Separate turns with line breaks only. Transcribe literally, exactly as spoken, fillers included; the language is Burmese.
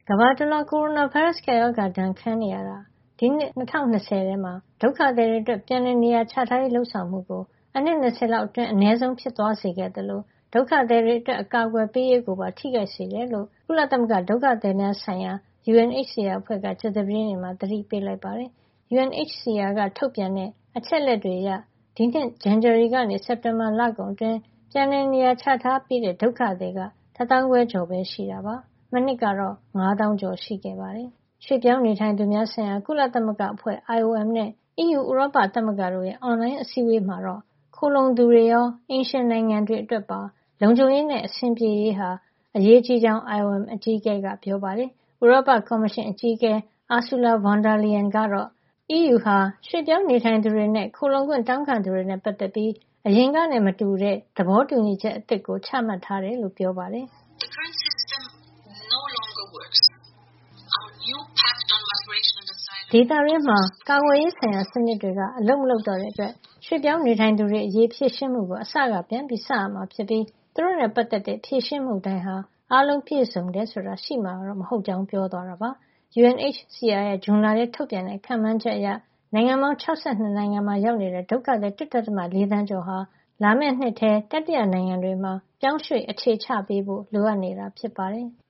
ကမ္ဘာတလွှားကိုရိုနာဗိုင်းရပ်စ်ကပ်ရောဂါဒဏ်ခံနေရတာဒီနှစ်၂၀၂၀ထဲမှာဒုက္ခသည်တွေအတွက်ပြန်လည်နေရာချထားရေးလှုပ်ဆောင်မှုကိုအနှစ်၂၀လောက်အတွင်းအနည်းဆုံးဖြစ်သွားစေခဲ့သလိုဒုက္ခသည်တွေအတွက်အကာအကွယ်ပေးရေးကိုပါထိခိုက်စေတယ်လို့ကုလသမဂ္ဂဒုက္ခသည်များဆိုင်ရာ U N H C R အဖွဲ့ကကြာသပတေးနေ့မှာသတိပေးလိုက်ပါတယ်။ U N H C R ကထုတ်ပြန်တဲ့အချက်လက်တွေအရဒီနှစ်ဇန်နဝါရီကနေစက်တင်ဘာလကုန်အတွင်းပြန်လည်နေရာချထားပေးတဲ့ဒုက္ခသည်ကတသောင်းခွဲကျော်ပဲရှိတာပါ။မနှစ်ကတော့ငါးသောင်းကျော်ရှိခဲ့ပါတယ်။ရွှေ့ပြောင်းနေထိုင်သူများဆိုင်ရာကုလသမဂ္ဂအဖွဲ့ I O M နဲ့ အီးယူဥရောပသမဂ္ဂတို့ရဲ့အွန်လိုင်းအစည်းအဝေးမှာတော့ခိုလှုံသူတွေရောအိမ်ရှင်နိုင်ငံတွေအတွက်ပါလုံခြုံရေးနဲ့အဆင်ပြေရေးဟာအရေးကြီးကြောင်း I O M အကြီးအကဲကပြောပါတယ်။ဥရောပကော်မရှင်အကြီးအကဲ Ursula von der Leyen ကတော့ အီးယူဟာရွှေ့ပြောင်းနေထိုင်သူတွေနဲ့ခိုလှုံခွင့်တောင်းခံသူတွေနဲ့ပတ်သက်ပြီးအရင်ကနဲ့မတူတဲ့သဘောတူညီချက်အသစ်ကိုချမှတ်ထားတယ်လို့ပြောပါတယ်။
The current system no longer works. Our new pact on migration and asylum
ဒေသရင်းမှာကာကွယ်ရေးဆိုင်ရာစနစ်တွေကအလုပ်မလုပ်တော့တဲ့အတွက်ရွှေ့ပြောင်းနေထိုင်သူတွေအရေးဖြည့်ရှင်းမှုကိုအစကပြန်ပြီးစရမှာဖြစ်ပြီးသူတို့နဲ့ပတ်သက်တဲ့ဖြည့်ရှင်းမှုတိုင်းဟာအားလုံးပြည့်စုံတယ်ဆိုတာရှိမှာတော့မဟုတ်ကြောင်းပြောသွားတာပါ။ U N H C R ရဲ့ဇွန်လထဲထုတ်ပြန်တဲ့ခန့်မှန်းချက်အရနိုင်ငံပေါင်း၆၂နိုင်ငံမှာရောက်နေတဲ့ဒုက္ခသည် ၁.၄ သန်းကျော်ဟာလာမယ့်နှစ်ထဲတတိယနိုင်ငံတွေမှာပြောင်းရွှေ့အခြေချပေးဖို့လိုအပ်နေတာဖြစ်ပါတယ်။